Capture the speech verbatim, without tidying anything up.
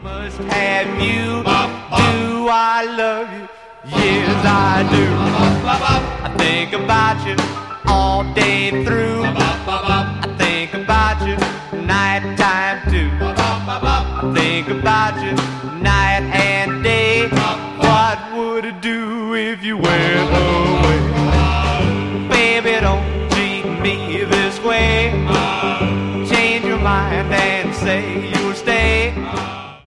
Must have you. Do I love you? Yes, I do. I think about you all day through. I think about you nighttime too. I think about you night and day. What would it do if you went away?